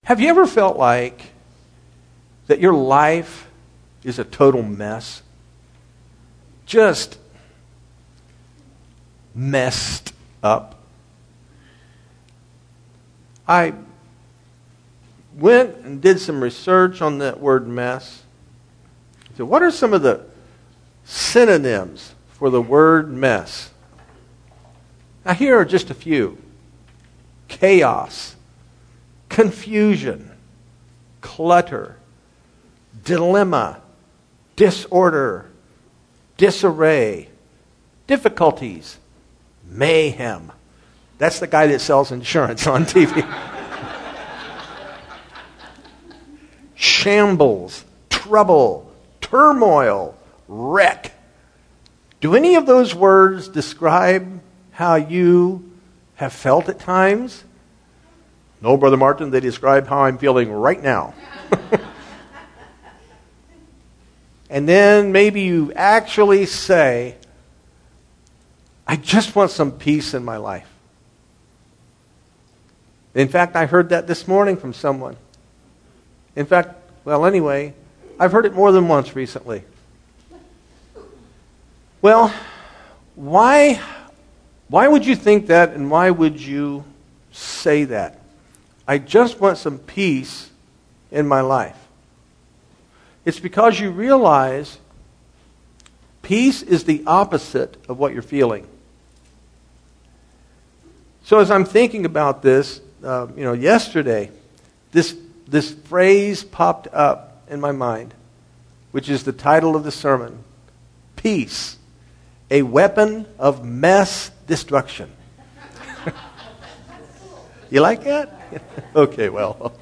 Have you ever felt like that your life is a total mess? Just messed up. I went and did some research on that word mess. So what are some of the synonyms for the word mess? Now here are just a few. Chaos, confusion, clutter, dilemma, disorder, disarray, difficulties, mayhem. That's the guy that sells insurance on TV. Shambles, trouble, turmoil, wreck. Do any of those words describe how you have felt at times? No, Brother Martin, they describe how I'm feeling right now. And then maybe you actually say, I just want some peace in my life. In fact, I heard that this morning from someone. In fact, anyway, I've heard it more than once recently. Well, why would you think that, and why would you say that? I just want some peace in my life. It's because you realize peace is the opposite of what you're feeling. So as I'm thinking about this, yesterday, this phrase popped up in my mind, which is the title of the sermon: Peace, a weapon of mass destruction. You like that? Okay, well.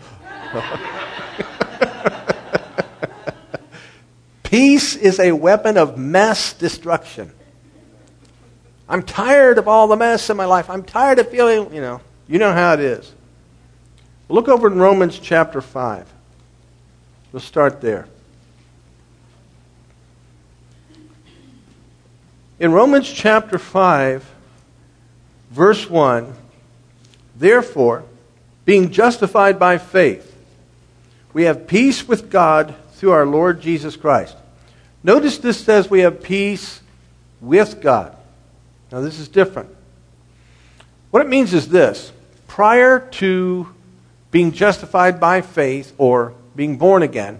Peace is a weapon of mass destruction. I'm tired of all the mess in my life. I'm tired of feeling, you know how it is. Look over in Romans chapter 5. We'll start there. In Romans chapter 5, verse 1, therefore, being justified by faith, we have peace with God through our Lord Jesus Christ. Notice this says we have peace with God. Now this is different. What it means is this: prior to being justified by faith or being born again,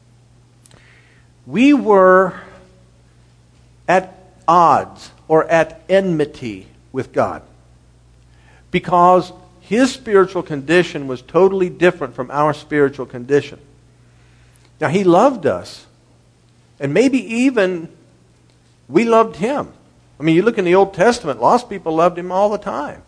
we were at odds or at enmity with God because His spiritual condition was totally different from our spiritual condition. Now, He loved us, and maybe even we loved Him. I mean, you look in the Old Testament, lost people loved Him all the time.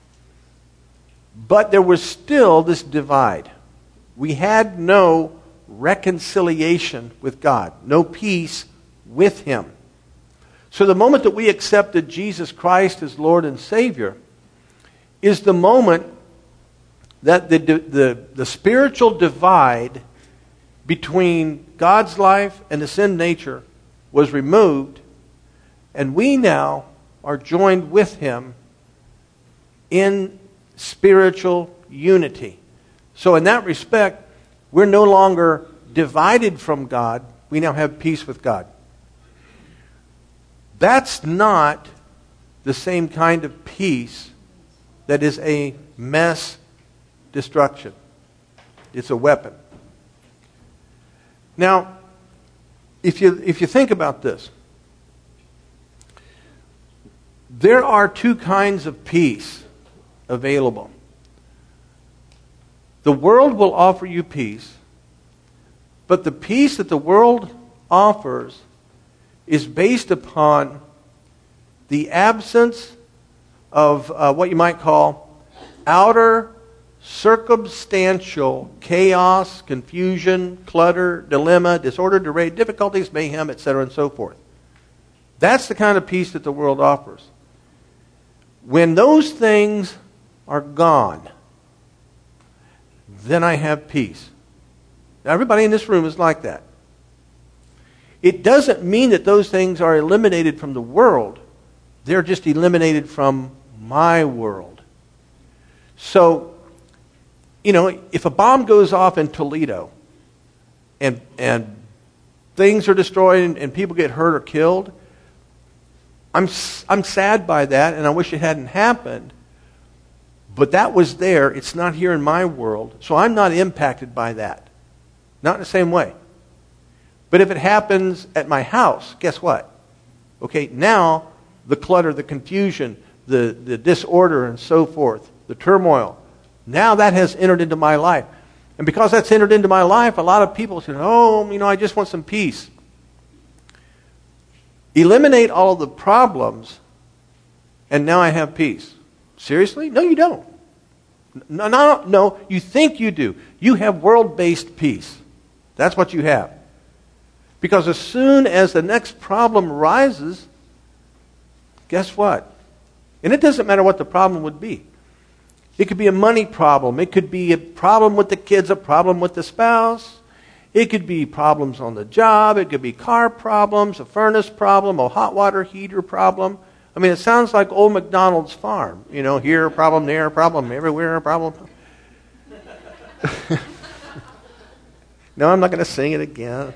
But there was still this divide. We had no reconciliation with God, no peace with Him. So the moment that we accepted Jesus Christ as Lord and Savior is the moment that the spiritual divide between God's life and the sin nature was removed, and we now are joined with Him in spiritual unity. So in that respect, we're no longer divided from God. We now have peace with God. That's not the same kind of peace that is a mass destruction. It's a weapon. Now, if you think about this, there are two kinds of peace available. The world will offer you peace, but the peace that the world offers is based upon the absence of what you might call outer circumstantial chaos, confusion, clutter, dilemma, disorder, disarray, difficulties, mayhem, etc., and so forth. That's the kind of peace that the world offers. When those things are gone, then I have peace. Now, everybody in this room is like that. It doesn't mean that those things are eliminated from the world. They're just eliminated from my world. So, if a bomb goes off in Toledo and things are destroyed and people get hurt or killed, I'm sad by that, and I wish it hadn't happened. But that was there. It's not here in my world, so I'm not impacted by that. Not in the same way. But if it happens at my house, guess what? Okay, now the clutter, the confusion, the disorder and so forth, the turmoil, now that has entered into my life. And because that's entered into my life, a lot of people say, I just want some peace. Eliminate all of the problems, and now I have peace. Seriously? No, you don't. No, you think you do. You have world-based peace. That's what you have. Because as soon as the next problem arises, guess what? And it doesn't matter what the problem would be. It could be a money problem. It could be a problem with the kids, a problem with the spouse. It could be problems on the job. It could be car problems, a furnace problem, a hot water heater problem. I mean, it sounds like old MacDonald's farm. Here a problem, there a problem, everywhere a problem. No, I'm not going to sing it again.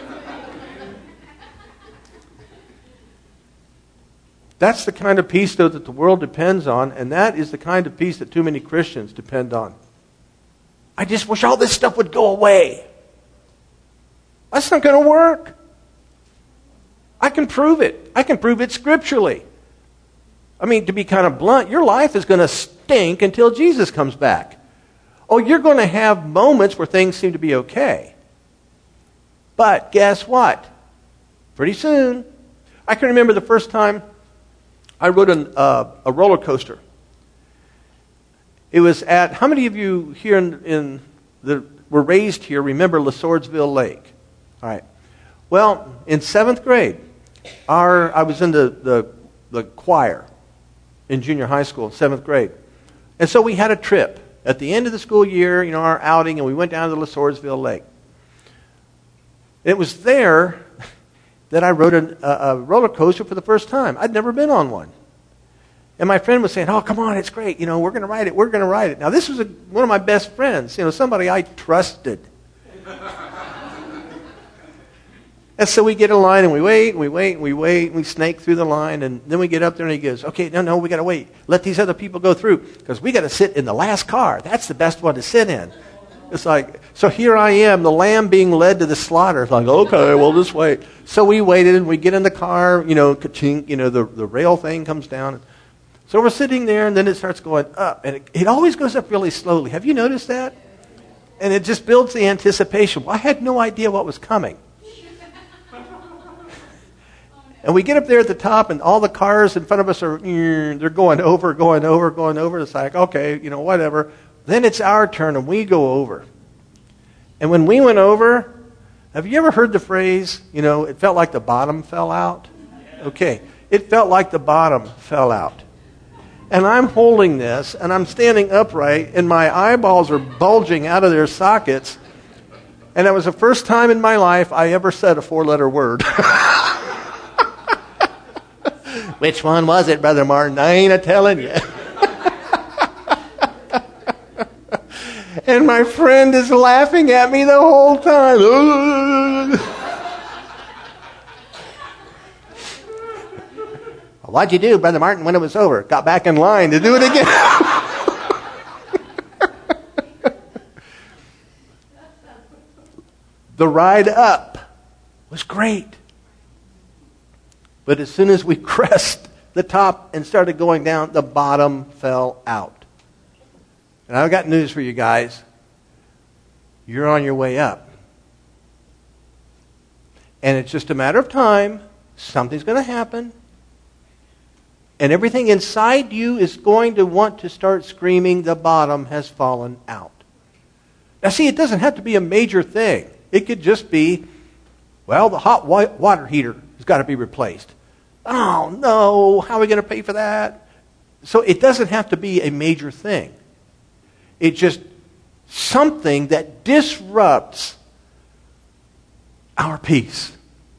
That's the kind of peace, though, that the world depends on, and that is the kind of peace that too many Christians depend on. I just wish all this stuff would go away. That's not going to work. I can prove it. I can prove it scripturally. I mean, to be kind of blunt, your life is going to stink until Jesus comes back. Oh, you're going to have moments where things seem to be okay. But guess what? Pretty soon, I can remember the first time I rode a roller coaster. It was at, how many of you here were raised here remember LaSwordsville Lake? All right. Well, in 7th grade, I was in the choir in junior high school in 7th grade. And so we had a trip. At the end of the school year, our outing, and we went down to the LaSwordsville Lake. It was there that I rode a roller coaster for the first time. I'd never been on one. And my friend was saying, come on, it's great. We're going to ride it. Now, this was one of my best friends, somebody I trusted. And so we get in line, and we wait, and we snake through the line, and then we get up there, and he goes, okay, no, we got to wait. Let these other people go through, because we got to sit in the last car. That's the best one to sit in. It's like, so here I am, the lamb being led to the slaughter. It's like, okay, we'll just wait. So we waited, and we get in the car, ka-chink, the rail thing comes down. So we're sitting there, and then it starts going up, and it always goes up really slowly. Have you noticed that? And it just builds the anticipation. Well, I had no idea what was coming. And we get up there at the top, and all the cars in front of us they're going over. It's like, okay, whatever. Then it's our turn, and we go over. And when we went over, have you ever heard the phrase, it felt like the bottom fell out? Okay, it felt like the bottom fell out. And I'm holding this, and I'm standing upright, and my eyeballs are bulging out of their sockets. And that was the first time in my life I ever said a 4-letter word. Which one was it, Brother Martin? I ain't a-telling you. And my friend is laughing at me the whole time. What'd you do, Brother Martin, when it was over? Got back in line to do it again. The ride up was great. But as soon as we crest the top and started going down, the bottom fell out. And I've got news for you guys. You're on your way up. And it's just a matter of time. Something's going to happen. And everything inside you is going to want to start screaming, the bottom has fallen out. Now see, it doesn't have to be a major thing. It could just be, the hot water heater has got to be replaced. Oh no, how are we going to pay for that? So it doesn't have to be a major thing. It's just something that disrupts our peace.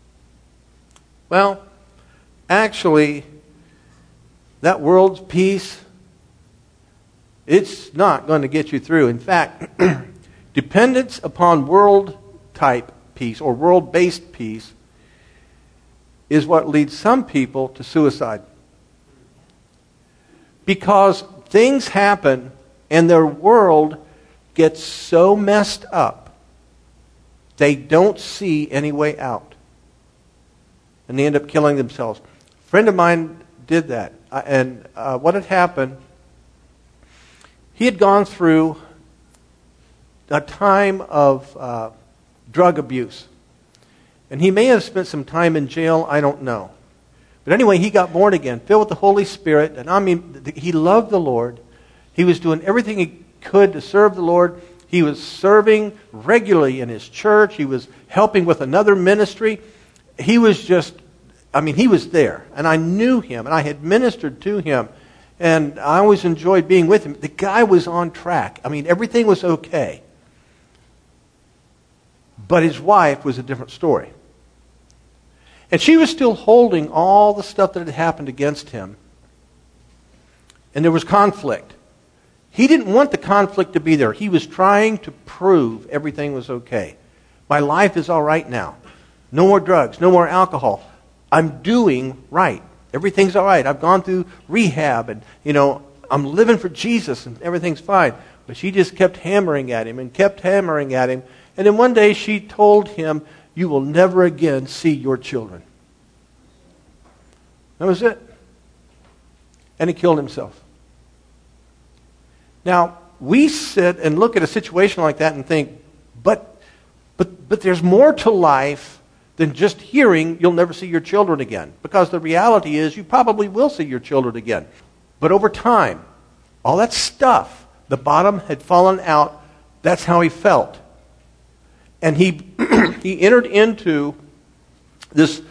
Well, actually, that world's peace It's not going to get you through. In fact, dependence upon world-type peace or world-based peace is what leads some people to suicide. Because things happen and their world gets so messed up, they don't see any way out. And they end up killing themselves. A friend of mine did that. And what had happened, he had gone through a time of drug abuse. And he may have spent some time in jail, I don't know. But anyway, he got born again, filled with the Holy Spirit. And I mean, he loved the Lord. He was doing everything he could to serve the Lord. He was serving regularly in his church. He was helping with another ministry. He was just, he was there. And I knew him, and I had ministered to him. And I always enjoyed being with him. The guy was on track. Everything was okay. But his wife was a different story. And she was still holding all the stuff that had happened against him. And there was conflict. He didn't want the conflict to be there. He was trying to prove everything was okay. My life is all right now. No more drugs, no more alcohol. I'm doing right. Everything's all right. I've gone through rehab and, I'm living for Jesus and everything's fine. But she just kept hammering at him and kept hammering at him. And then one day she told him, "You will never again see your children." That was it. And he killed himself. Now, we sit and look at a situation like that and think, but there's more to life than just hearing you'll never see your children again. Because the reality is you probably will see your children again. But over time, all that stuff, the bottom had fallen out. That's how he felt. And he entered into this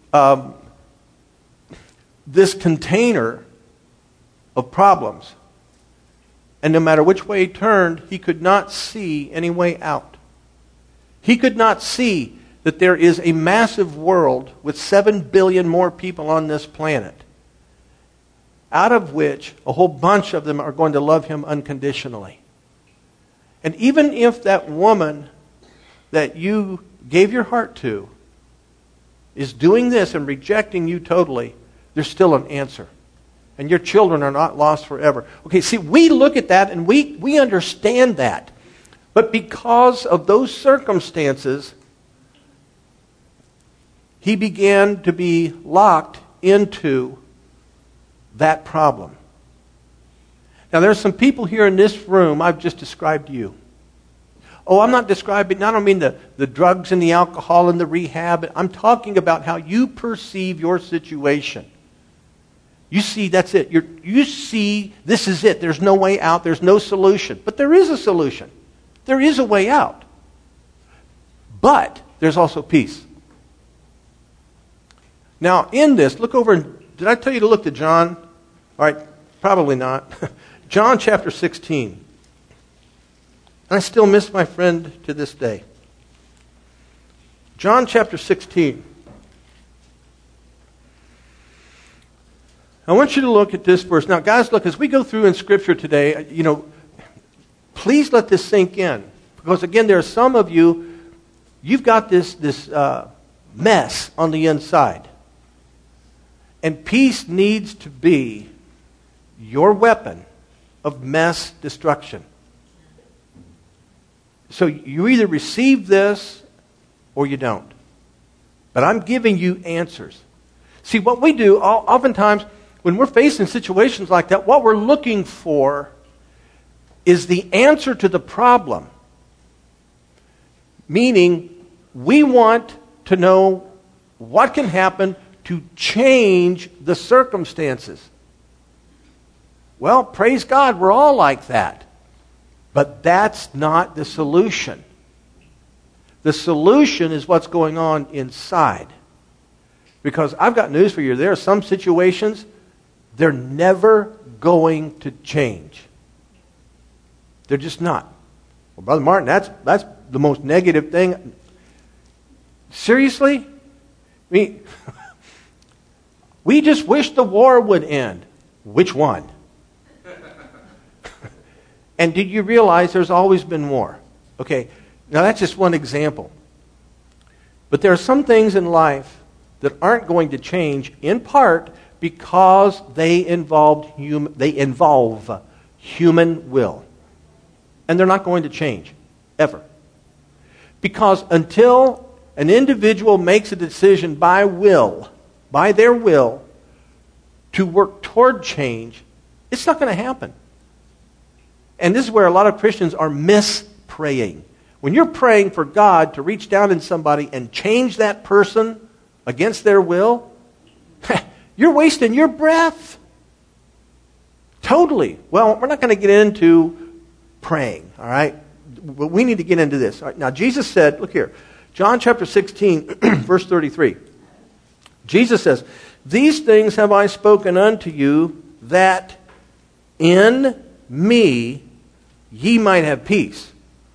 this container of problems. And no matter which way he turned, he could not see any way out. He could not see that there is a massive world with 7 billion more people on this planet, out of which a whole bunch of them are going to love him unconditionally. And even if that woman that you gave your heart to is doing this and rejecting you totally, there's still an answer. And your children are not lost forever. Okay, see, we look at that and we understand that. But because of those circumstances, he began to be locked into that problem. Now, there's some people here in this room, I've just described you. Oh, I don't mean the drugs and the alcohol and the rehab. I'm talking about how you perceive your situation. You see, that's it. You see, this is it. There's no way out. There's no solution. But there is a solution. There is a way out. But there's also peace. Now, in this, look over, did I tell you to look to John? All right, probably not. John chapter 16. I still miss my friend to this day. John chapter 16. I want you to look at this verse. Now, guys, look, as we go through in Scripture today, please let this sink in. Because, again, there are some of you, you've got this mess on the inside. And peace needs to be your weapon of mass destruction. So you either receive this or you don't. But I'm giving you answers. See, what we do, oftentimes, when we're facing situations like that, what we're looking for is the answer to the problem. Meaning, we want to know what can happen to change the circumstances. Well, praise God, we're all like that. But that's not the solution. The solution is what's going on inside. Because I've got news for you. There are some situations, they're never going to change. They're just not. Well, Brother Martin, that's the most negative thing. Seriously? We just wish the war would end. Which one? And did you realize there's always been more? Okay, now that's just one example. But there are some things in life that aren't going to change, in part because they involve human will. And they're not going to change, ever. Because until an individual makes a decision by their will, to work toward change, it's not going to happen. And this is where a lot of Christians are mispraying. When you're praying for God to reach down in somebody and change that person against their will, you're wasting your breath. Totally. Well, we're not going to get into praying, all right? But we need to get into this. All right, now, Jesus said, look here, John chapter 16, verse 33. Jesus says, "These things have I spoken unto you, that in me ye might have peace.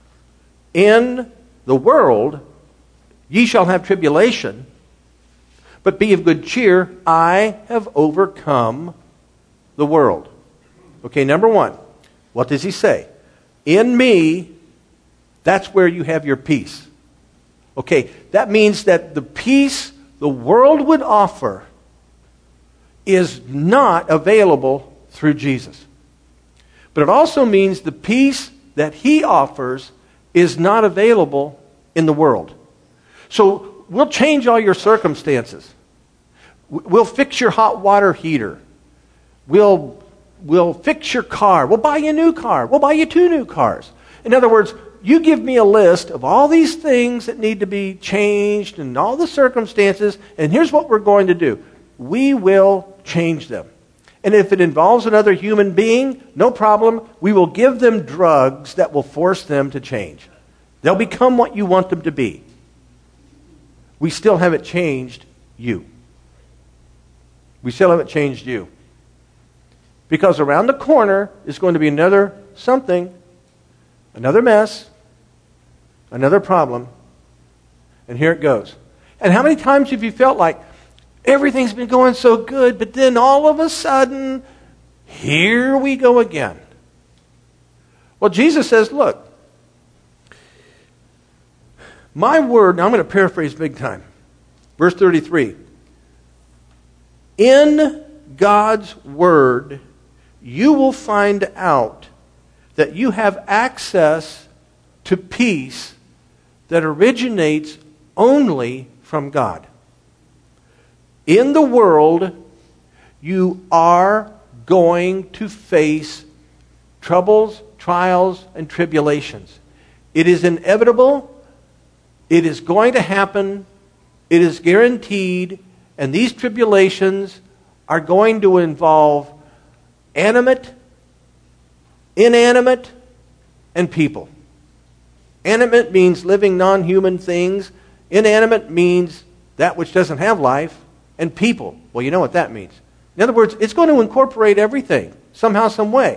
In the world ye shall have tribulation, but be of good cheer, I have overcome the world." Okay, number one, what does he say? In me, that's where you have your peace. Okay, that means that the peace the world would offer is not available through Jesus. But it also means the peace that he offers is not available in the world. So we'll change all your circumstances. We'll fix your hot water heater. We'll fix your car. We'll buy you a new car. We'll buy you 2 new cars. In other words, you give me a list of all these things that need to be changed and all the circumstances, and here's what we're going to do. We will change them. And if it involves another human being, no problem. We will give them drugs that will force them to change. They'll become what you want them to be. We still haven't changed you. We still haven't changed you. Because around the corner is going to be another something, another mess, another problem, and here it goes. And how many times have you felt like everything's been going so good, but then all of a sudden, here we go again? Well, Jesus says, look, my word, now I'm going to paraphrase big time. Verse 33. In God's word, you will find out that you have access to peace that originates only from God. In the world, you are going to face troubles, trials, and tribulations. It is inevitable. It is going to happen. It is guaranteed. And these tribulations are going to involve animate, inanimate, and people. Animate means living non-human things. Inanimate means that which doesn't have life. And people, well, you know what that means. In other words, it's going to incorporate everything, somehow, some way.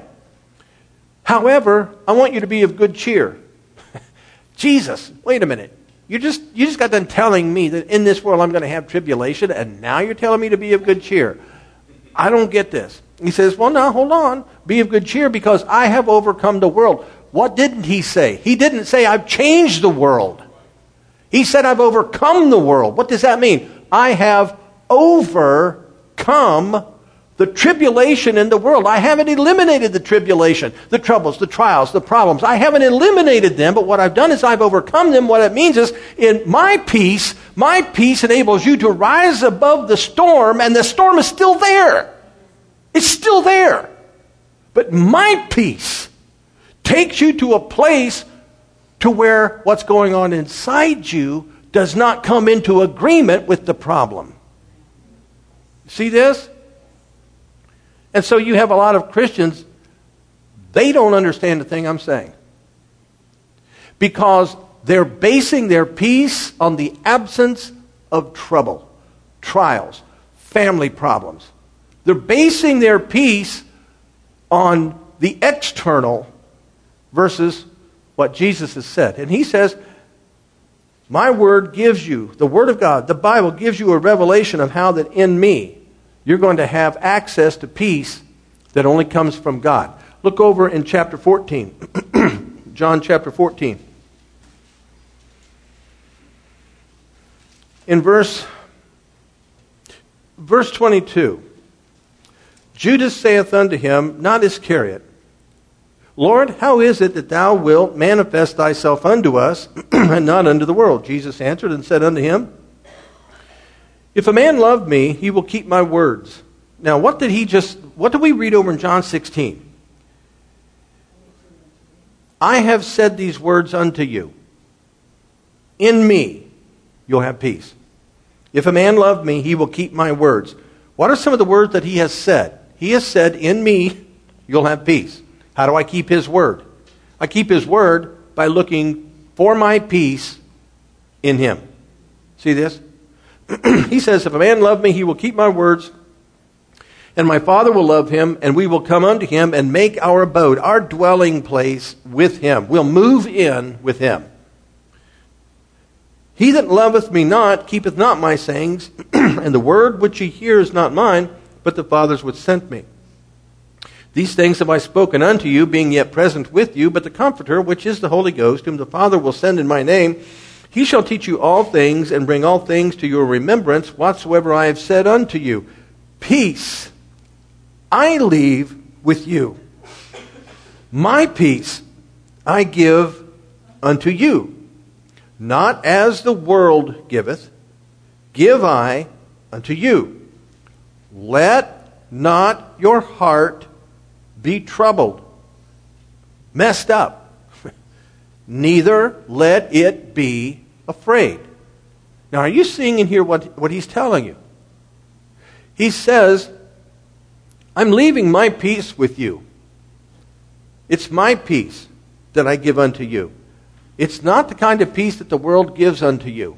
However, I want you to be of good cheer. Jesus, wait a minute. You just got done telling me that in this world I'm going to have tribulation, and now you're telling me to be of good cheer. I don't get this. He says, well, now, hold on. Be of good cheer because I have overcome the world. What didn't he say? He didn't say, I've changed the world. He said, I've overcome the world. What does that mean? I have overcome the tribulation in the world. I haven't eliminated the tribulation, the troubles, the trials, the problems. I haven't eliminated them, but what I've done is I've overcome them. What it means is, in my peace enables you to rise above the storm, and the storm is still there. It's still there. But my peace takes you to a place to where what's going on inside you does not come into agreement with the problem. See this? And so you have a lot of Christians, they don't understand the thing I'm saying. Because they're basing their peace on the absence of trouble, trials, family problems. They're basing their peace on the external versus what Jesus has said. And he says, my word gives you, the word of God, the Bible gives you a revelation of how that in me, you're going to have access to peace that only comes from God. Look over in chapter 14. John chapter 14. In verse 22, Judas saith unto him, not Iscariot, Lord, how is it that thou wilt manifest thyself unto us, and not unto the world? Jesus answered and said unto him, if a man love me, he will keep my words. Now, what did we read over in John 16? I have said these words unto you. In me, you'll have peace. If a man love me, he will keep my words. What are some of the words that he has said? He has said, in me, you'll have peace. How do I keep his word? I keep his word by looking for my peace in him. See this? He says, if a man love me, he will keep my words, and my Father will love him, and we will come unto him and make our abode, our dwelling place with him. We'll move in with him. He that loveth me not keepeth not my sayings, and the word which ye hear is not mine, but the Father's which sent me. These things have I spoken unto you, being yet present with you, but the Comforter, which is the Holy Ghost, whom the Father will send in my name, he shall teach you all things, and bring all things to your remembrance, whatsoever I have said unto you. Peace I leave with you. My peace I give unto you. Not as the world giveth, give I unto you. Let not your heart be troubled, messed up, neither let it be afraid. Now, are you seeing in here what he's telling you? He says, I'm leaving my peace with you. It's my peace that I give unto you. It's not the kind of peace that the world gives unto you.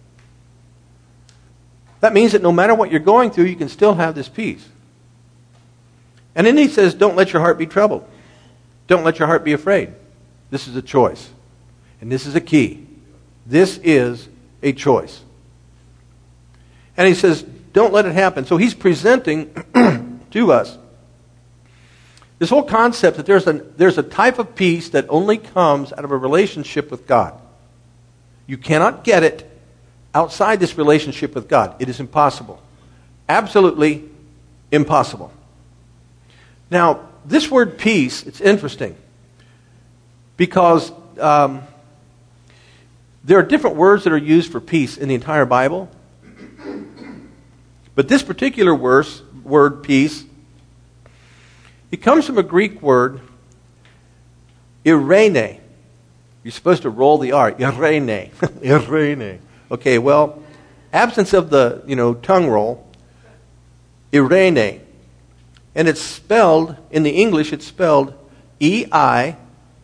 That means that no matter what you're going through, you can still have this peace. And then he says, don't let your heart be troubled. Don't let your heart be afraid. This is a choice. And this is a key. This is a choice. And he says, don't let it happen. So he's presenting to us this whole concept that there's a type of peace that only comes out of a relationship with God. You cannot get it outside this relationship with God. It is impossible. Absolutely impossible. Now, this word peace, it's interesting because there are different words that are used for peace in the entire Bible. But this particular word, peace, it comes from a Greek word, irene. You're supposed to roll the R. Irene. Irene. Okay, well, absence of the, tongue roll, irene. And it's spelled, in the English, it's spelled E-I-R-E-N-E.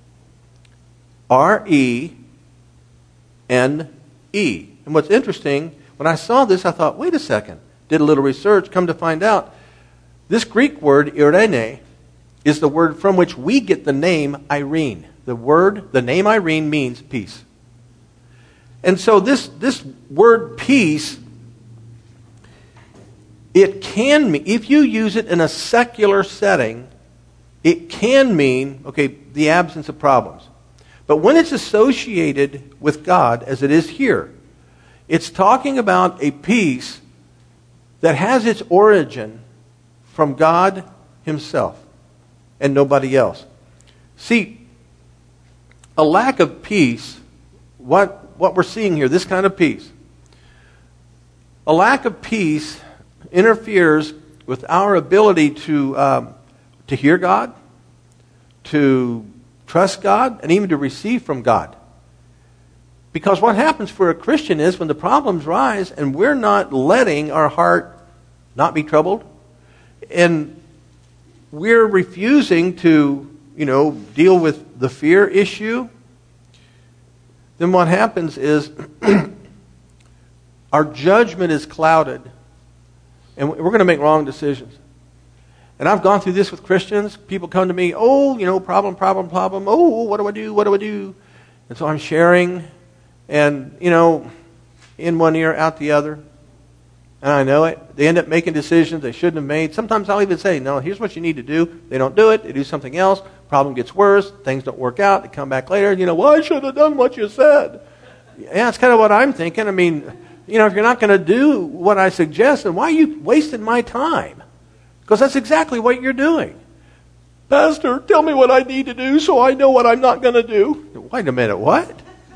And what's interesting, when I saw this, I thought, wait a second. Did a little research, come to find out, this Greek word, irene, is the word from which we get the name Irene. The name Irene means peace. And so this word peace, it can mean, if you use it in a secular setting, it can mean, the absence of problems. But when it's associated with God, as it is here, it's talking about a peace that has its origin from God himself and nobody else. See, a lack of peace, what we're seeing here, this kind of peace, a lack of peace interferes with our ability to hear God, to trust God, and even to receive from God. Because what happens for a Christian is when the problems rise and we're not letting our heart not be troubled, and we're refusing to, deal with the fear issue, then what happens is our judgment is clouded, and we're going to make wrong decisions. And I've gone through this with Christians. People come to me, problem. Oh, what do I do? And so I'm sharing, and, in one ear, out the other. And I know it. They end up making decisions they shouldn't have made. Sometimes I'll even say, no, here's what you need to do. They don't do it. They do something else. Problem gets worse. Things don't work out. They come back later. And, well, I should have done what you said. Yeah, that's kind of what I'm thinking. I mean, if you're not going to do what I suggest, then why are you wasting my time? Because that's exactly what you're doing. Pastor, tell me what I need to do so I know what I'm not going to do. Wait a minute, what?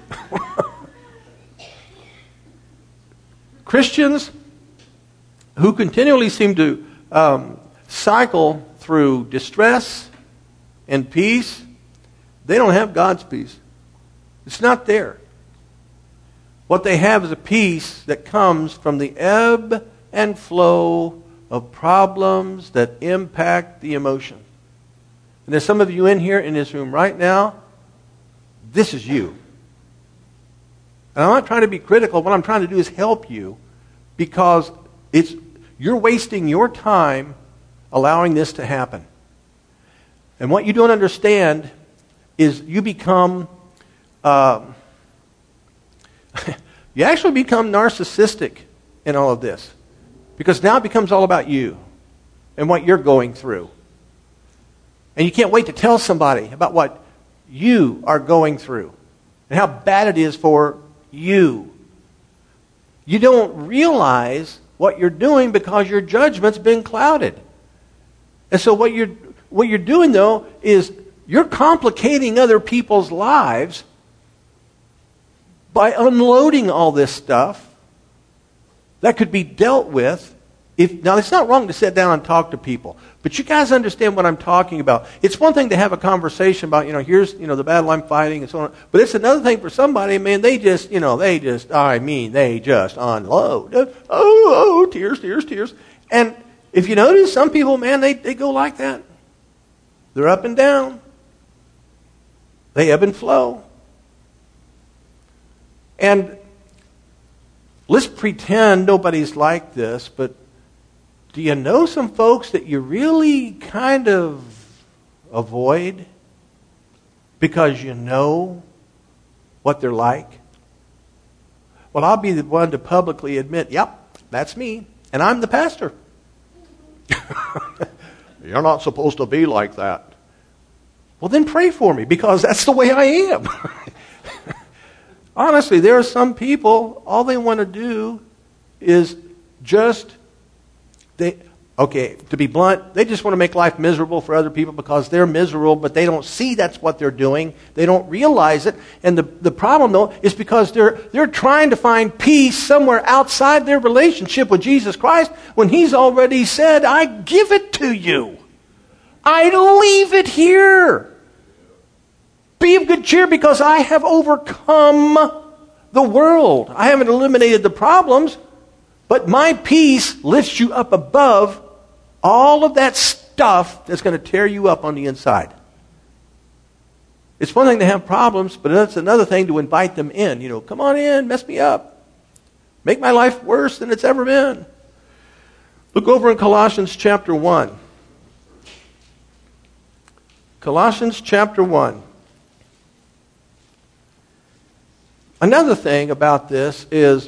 Christians who continually seem to cycle through distress and peace, they don't have God's peace. It's not there. What they have is a peace that comes from the ebb and flow of problems that impact the emotion. And there's some of you in here in this room right now, this is you. And I'm not trying to be critical. What I'm trying to do is help you, because you're wasting your time allowing this to happen. And what you don't understand is you become, you actually become narcissistic in all of this. Because now it becomes all about you and what you're going through. And you can't wait to tell somebody about what you are going through and how bad it is for you. You don't realize what you're doing because your judgment's been clouded. And so what you're doing, though, is you're complicating other people's lives by unloading all this stuff that could be dealt with. Now, it's not wrong to sit down and talk to people, but you guys understand what I'm talking about. It's one thing to have a conversation about, here's, the battle I'm fighting and so on. But it's another thing for somebody, man, they just unload. Oh, tears, tears, tears. And if you notice, some people, man, they go like that. They're up and down. They ebb and flow. And let's pretend nobody's like this, but do you know some folks that you really kind of avoid because you know what they're like? Well, I'll be the one to publicly admit, yep, that's me, and I'm the pastor. You're not supposed to be like that. Well, then pray for me, because that's the way I am. Honestly, there are some people, all they want to do is just, to be blunt, they just want to make life miserable for other people because they're miserable, but they don't see that's what they're doing. They don't realize it. And the problem, though, is because they're trying to find peace somewhere outside their relationship with Jesus Christ when He's already said, I give it to you. I leave it here. Be of good cheer because I have overcome the world. I haven't eliminated the problems, but my peace lifts you up above all of that stuff that's going to tear you up on the inside. It's one thing to have problems, but it's another thing to invite them in. Come on in, mess me up. Make my life worse than it's ever been. Look over in Colossians chapter 1. Colossians chapter 1. Another thing about this is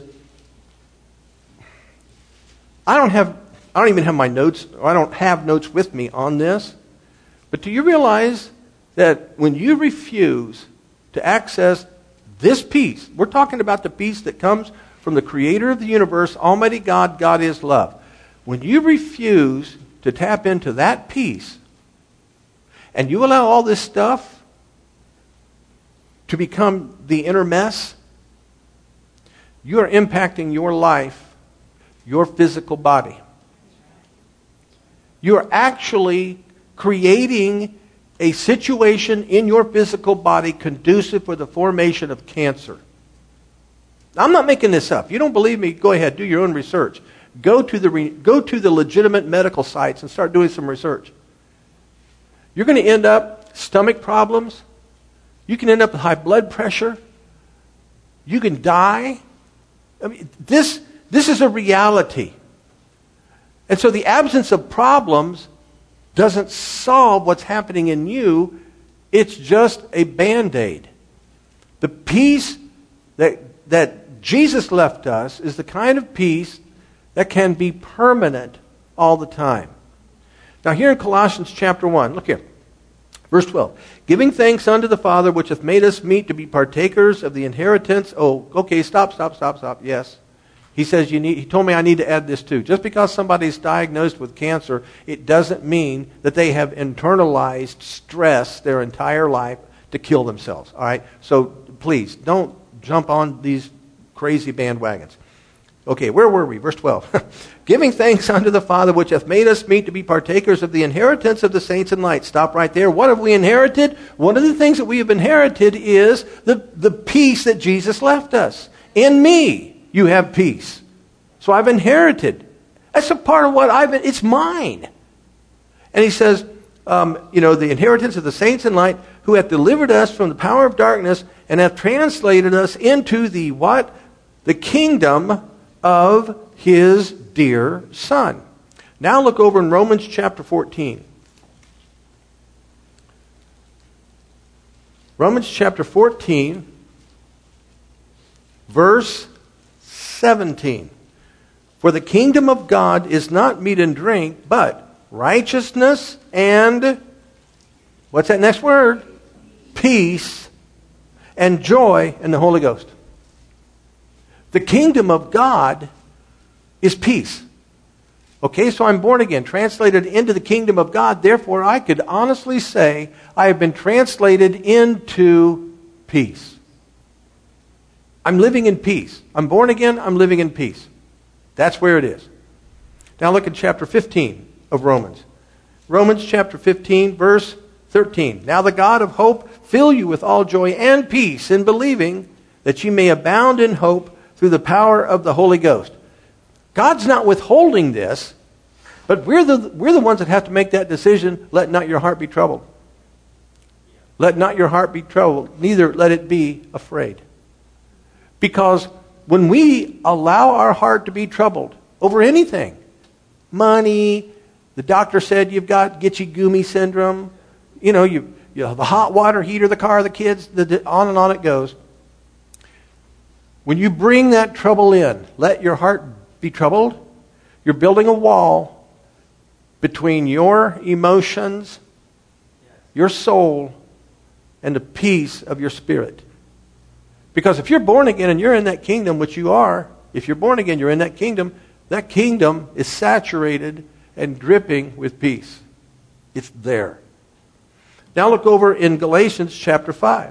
I don't even have my notes, or I don't have notes with me on this. But do you realize that when you refuse to access this peace, we're talking about the peace that comes from the Creator of the universe, Almighty God, God is love. When you refuse to tap into that peace, and you allow all this stuff to become the inner mess, you are impacting your life, your physical body. You are actually creating a situation in your physical body conducive for the formation of cancer. Now, I'm not making this up. If you don't believe me, go ahead, do your own research. Go to the legitimate medical sites and start doing some research. You're going to end up stomach problems. You can end up with high blood pressure. You can die. I mean, this is a reality. And so the absence of problems doesn't solve what's happening in you. It's just a Band-Aid. The peace that Jesus left us is the kind of peace that can be permanent all the time. Now here in Colossians chapter 1, look here. Verse 12. Giving thanks unto the Father, which hath made us meet to be partakers of the inheritance. Oh, okay, stop. Yes. He says he told me I need to add this too. Just because somebody's diagnosed with cancer, it doesn't mean that they have internalized stress their entire life to kill themselves. All right? So please, don't jump on these crazy bandwagons. Okay, where were we? Verse 12. Giving thanks unto the Father, which hath made us meet to be partakers of the inheritance of the saints in light. Stop right there. What have we inherited? One of the things that we have inherited is the peace that Jesus left us. In me, you have peace. So I've inherited. That's a part of what it's mine. And he says, the inheritance of the saints in light, who hath delivered us from the power of darkness and hath translated us into the what? The kingdom of his dear Son. Now look over in Romans chapter 14. Romans chapter 14, verse 17. For the kingdom of God is not meat and drink, but righteousness and, what's that next word? Peace and joy in the Holy Ghost. The kingdom of God is peace. Okay, so I'm born again, translated into the kingdom of God. Therefore, I could honestly say I have been translated into peace. I'm living in peace. I'm born again, I'm living in peace. That's where it is. Now look at chapter 15 of Romans. Romans chapter 15, verse 13. Now the God of hope fill you with all joy and peace in believing, that you may abound in hope through the power of the Holy Ghost. God's not withholding this, but we're the ones that have to make that decision. Let not your heart be troubled. Let not your heart be troubled, neither let it be afraid. Because when we allow our heart to be troubled over anything, money, the doctor said you've got Gitchy-Gumi syndrome, you have the hot water heater, the car, the kids, on and on it goes. When you bring that trouble in, let your heart be troubled. You're building a wall between your emotions, your soul, and the peace of your spirit. Because if you're born again and you're in that kingdom, which you are, if you're born again, you're in that kingdom is saturated and dripping with peace. It's there. Now look over in Galatians chapter 5.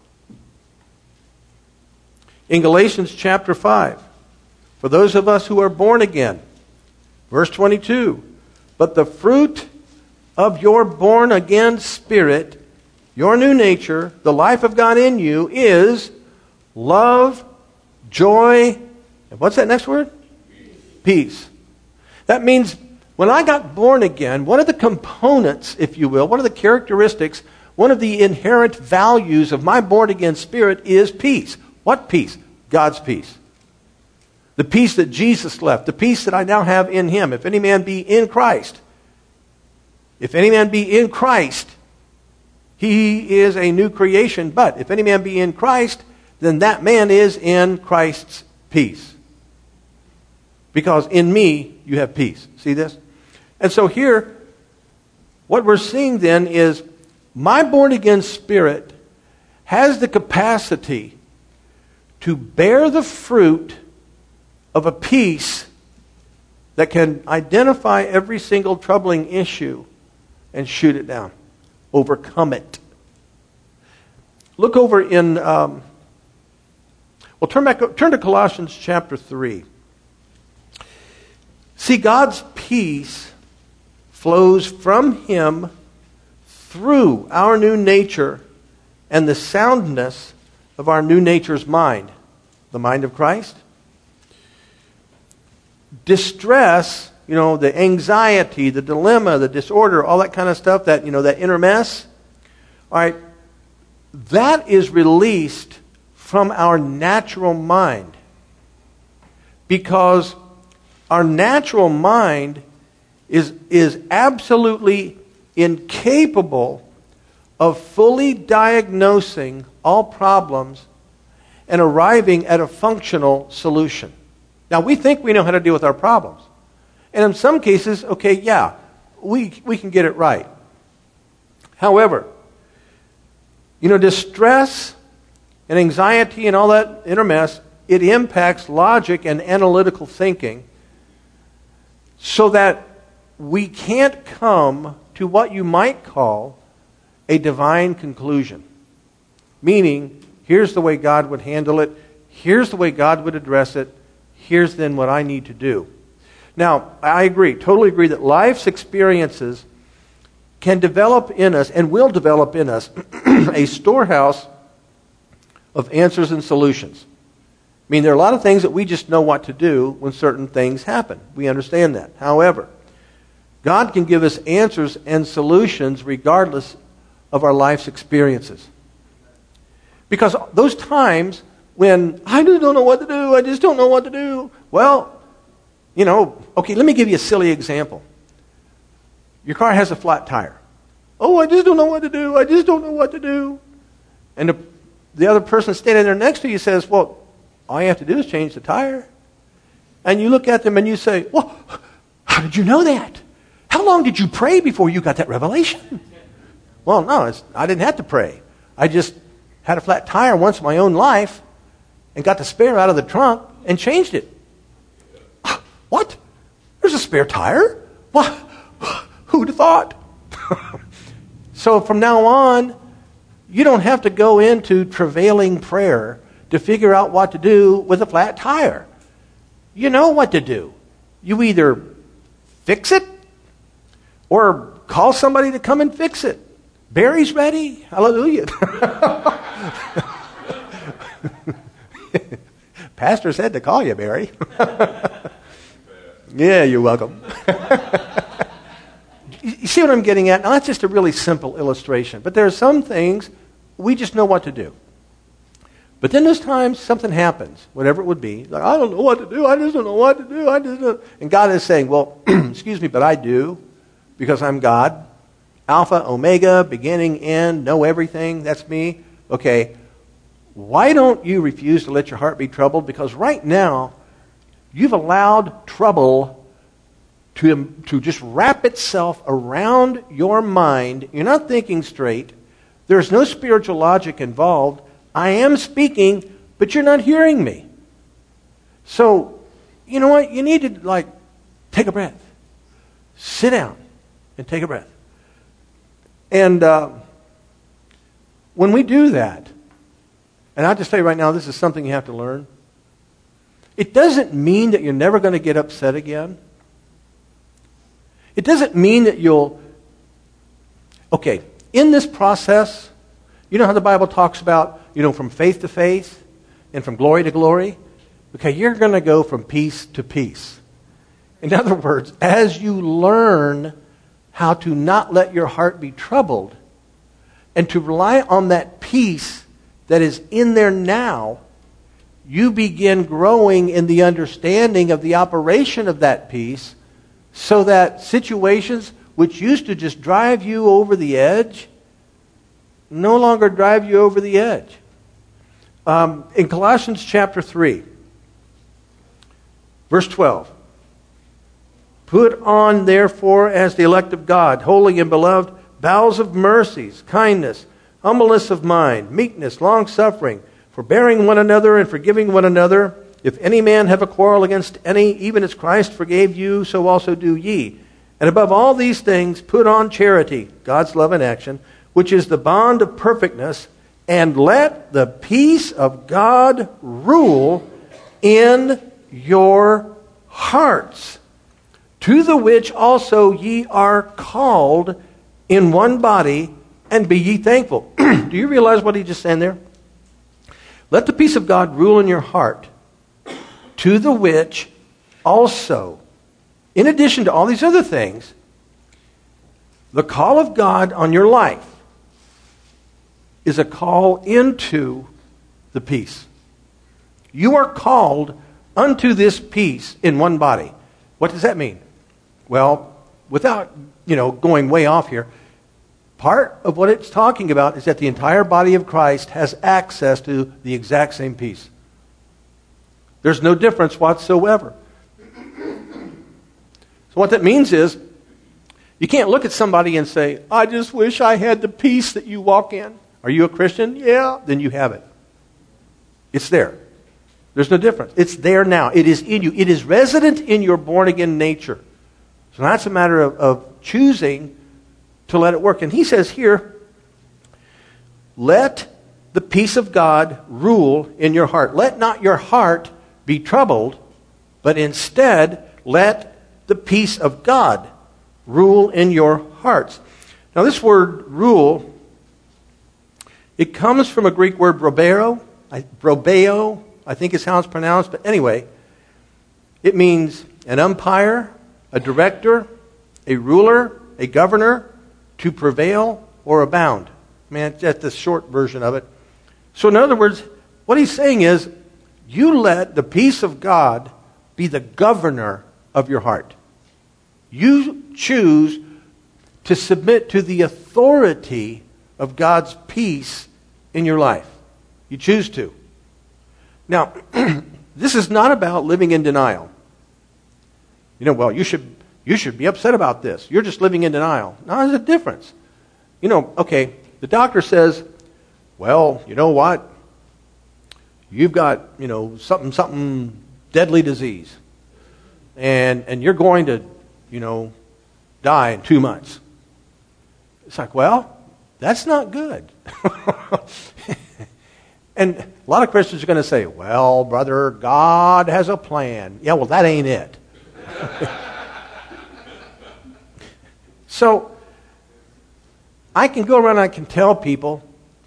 In Galatians chapter 5, for those of us who are born again, verse 22, but the fruit of your born again spirit, your new nature, the life of God in you, is love, joy, and what's that next word? Peace. That means when I got born again, one of the components, if you will, one of the characteristics, one of the inherent values of my born again spirit is peace. What peace? God's peace. The peace that Jesus left, the peace that I now have in him. If any man be in Christ, he is a new creation. But if any man be in Christ, then that man is in Christ's peace. Because in me, you have peace. See this? And so here, what we're seeing then is my born-again spirit has the capacity to bear the fruit of a peace that can identify every single troubling issue and shoot it down. Overcome it. Look over in, turn to Colossians chapter 3. See, God's peace flows from him through our new nature and the soundness of our new nature's mind, the mind of Christ. Distress, the anxiety, the dilemma, the disorder, all that kind of stuff, that inner mess. All right, that is released from our natural mind. Because our natural mind is absolutely incapable of fully diagnosing all problems and arriving at a functional solution. Now, we think we know how to deal with our problems. And in some cases, okay, yeah, we can get it right. However, distress and anxiety and all that inner mess, it impacts logic and analytical thinking so that we can't come to what you might call a divine conclusion. Meaning, here's the way God would handle it. Here's the way God would address it. Here's then what I need to do. Now, I agree, totally agree that life's experiences can develop in us and will develop in us a storehouse of answers and solutions. I mean, there are a lot of things that we just know what to do when certain things happen. We understand that. However, God can give us answers and solutions regardless of our life's experiences. Because those times when I just don't know what to do, I just don't know what to do, well, okay, let me give you a silly example. Your car has a flat tire. Oh, I just don't know what to do. I just don't know what to do. And the other person standing there next to you says, well, all you have to do is change the tire. And you look at them and you say, well, how did you know that? How long did you pray before you got that revelation? Well, no, I didn't have to pray. I just had a flat tire once in my own life and got the spare out of the trunk and changed it. What? There's a spare tire? What? Who'd have thought? So from now on, you don't have to go into travailing prayer to figure out what to do with a flat tire. You know what to do. You either fix it or call somebody to come and fix it. Barry's ready. Hallelujah. Pastor said to call you, Barry. Yeah, you're welcome. You see what I'm getting at? Now, that's just a really simple illustration. But there are some things we just know what to do. But then there's times something happens, whatever it would be. Like, I don't know what to do. I just don't know what to do. I just don't. And God is saying, well, excuse me, but I do, because I'm God. Alpha, Omega, beginning, end, know everything. That's me. Okay, why don't you refuse to let your heart be troubled? Because right now, you've allowed trouble to just wrap itself around your mind. You're not thinking straight. There's no spiritual logic involved. I am speaking, but you're not hearing me. So, you know what? You need to, take a breath. Sit down and take a breath. And when we do that, and I'll just tell you right now, this is something you have to learn. It doesn't mean that you're never going to get upset again. It doesn't mean that you'll... Okay, in this process, you know how the Bible talks about, from faith to faith and from glory to glory? Okay, you're going to go from peace to peace. In other words, as you learn how to not let your heart be troubled and to rely on that peace that is in there now, you begin growing in the understanding of the operation of that peace, so that situations which used to just drive you over the edge no longer drive you over the edge. In Colossians chapter 3, verse 12, put on, therefore, as the elect of God, holy and beloved, bowels of mercies, kindness, humbleness of mind, meekness, long-suffering, forbearing one another and forgiving one another. If any man have a quarrel against any, even as Christ forgave you, so also do ye. And above all these things, put on charity, God's love in action, which is the bond of perfectness, and let the peace of God rule in your hearts, to the which also ye are called in one body, and be ye thankful. Do you realize what he just said there? Let the peace of God rule in your heart, to the which also, in addition to all these other things, the call of God on your life is a call into the peace. You are called unto this peace in one body. What does that mean? Well, without, going way off here, part of what it's talking about is that the entire body of Christ has access to the exact same peace. There's no difference whatsoever. So what that means is, you can't look at somebody and say, I just wish I had the peace that you walk in. Are you a Christian? Yeah. Then you have it. It's there. There's no difference. It's there now. It is in you. It is resident in your born-again nature. So that's a matter of choosing to let it work. And he says here, let the peace of God rule in your heart. Let not your heart be troubled, but instead let the peace of God rule in your hearts. Now this word rule, it comes from a Greek word brobeo, I think is how it's pronounced, but anyway, it means an umpire, a director, a ruler, a governor, to prevail or abound. Man, that's the short version of it. So in other words, what he's saying is, you let the peace of God be the governor of your heart. You choose to submit to the authority of God's peace in your life. You choose to. Now, this is not about living in denial. Well, you should be upset about this. You're just living in denial. No, there's a difference. Okay, the doctor says, well, you know what? You've got, something deadly disease. And you're going to, die in 2 months. It's like, well, that's not good. And a lot of Christians are going to say, well, brother, God has a plan. Yeah, well, that ain't it. So, I can go around and I can tell people,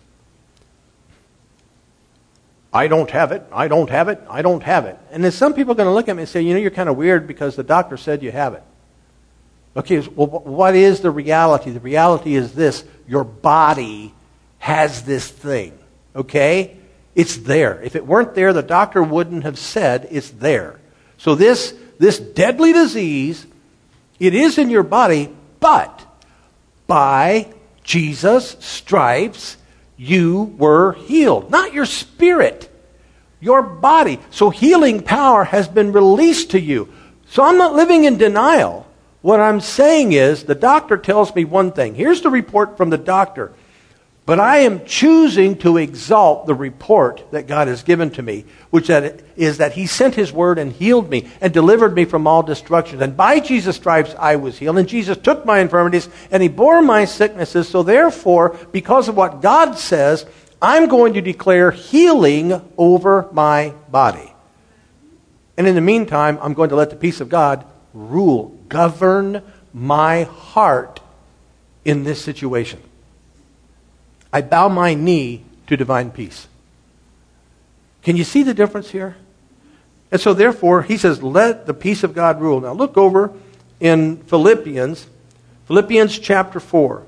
I don't have it, I don't have it, I don't have it. And then some people are going to look at me and say, you're kind of weird because the doctor said you have it. Okay, well, what is the reality? The reality is this. Your body has this thing. Okay? It's there. If it weren't there, the doctor wouldn't have said it's there. So this deadly disease, it is in your body, but by Jesus' stripes, you were healed. Not your spirit, your body. So healing power has been released to you. So I'm not living in denial. What I'm saying is, the doctor tells me one thing. Here's the report from the doctor. But I am choosing to exalt the report that God has given to me, which is that He sent His word and healed me and delivered me from all destruction. And by Jesus' stripes I was healed. And Jesus took my infirmities and He bore my sicknesses. So therefore, because of what God says, I'm going to declare healing over my body. And in the meantime, I'm going to let the peace of God rule, govern my heart in this situation. I bow my knee to divine peace. Can you see the difference here? And so therefore, he says, let the peace of God rule. Now look over in Philippians chapter 4.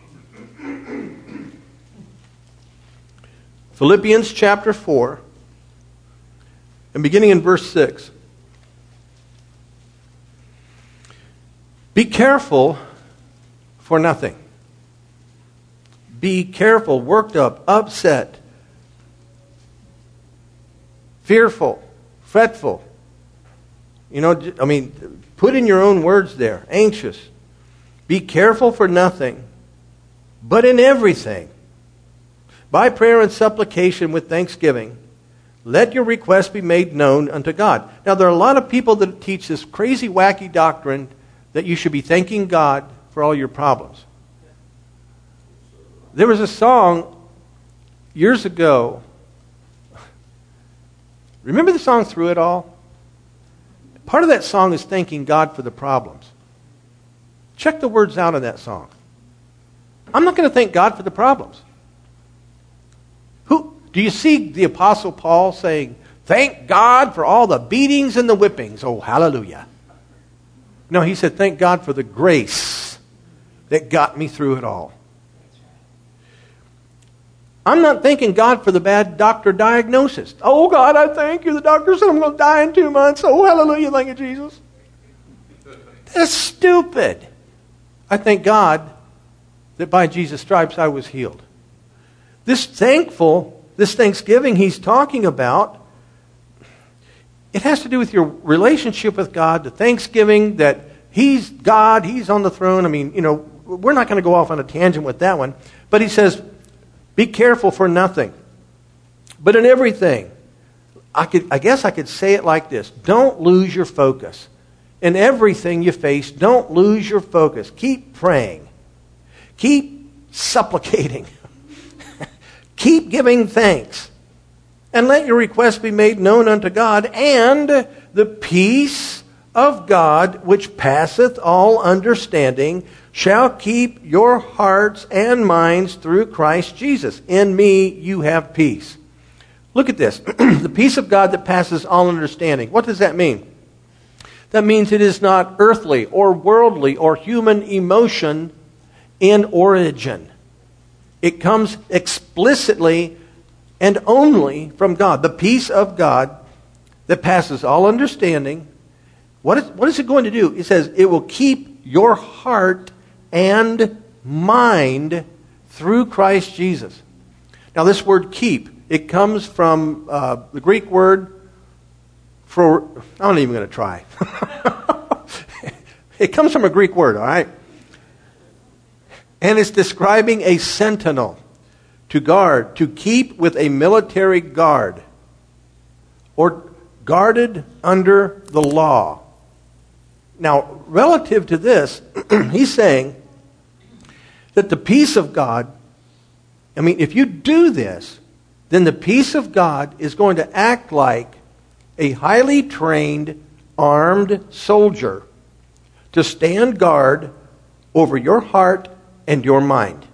Philippians chapter 4, and beginning in verse 6. Be careful for nothing. Be careful, worked up, upset, fearful, fretful. Put in your own words there. Anxious. Be careful for nothing, but in everything, by prayer and supplication with thanksgiving, let your requests be made known unto God. Now, there are a lot of people that teach this crazy, wacky doctrine that you should be thanking God for all your problems. There was a song years ago. Remember the song Through It All? Part of that song is thanking God for the problems. Check the words out of that song. I'm not going to thank God for the problems. Do you see the Apostle Paul saying, thank God for all the beatings and the whippings? Oh, hallelujah. No, he said, thank God for the grace that got me through it all. I'm not thanking God for the bad doctor diagnosis. Oh, God, I thank you. The doctor said I'm going to die in 2 months. Oh, hallelujah. Thank you, Jesus. That's stupid. I thank God that by Jesus' stripes I was healed. This Thanksgiving he's talking about, It has to do with your relationship with God, the thanksgiving that He's God, He's on the throne. I mean, we're not going to go off on a tangent with that one. But he says, be careful for nothing, but in everything. I guess I could say it like this. Don't lose your focus. In everything you face, don't lose your focus. Keep praying. Keep supplicating. Keep giving thanks. And let your requests be made known unto God, and the peace of God, which passeth all understanding, shall keep your hearts and minds through Christ Jesus. In me you have peace. Look at this. The peace of God that passes all understanding. What does that mean? That means it is not earthly or worldly or human emotion in origin. It comes explicitly and only from God. The peace of God that passes all understanding. What is it going to do? It says it will keep your heart and mind through Christ Jesus. Now this word keep, it comes from the Greek word for, I'm not even going to try. It comes from a Greek word, all right? And it's describing a sentinel, to guard, to keep with a military guard, or guarded under the law. Now, relative to this, he's saying that the peace of God, if you do this, then the peace of God is going to act like a highly trained, armed soldier to stand guard over your heart and your mind.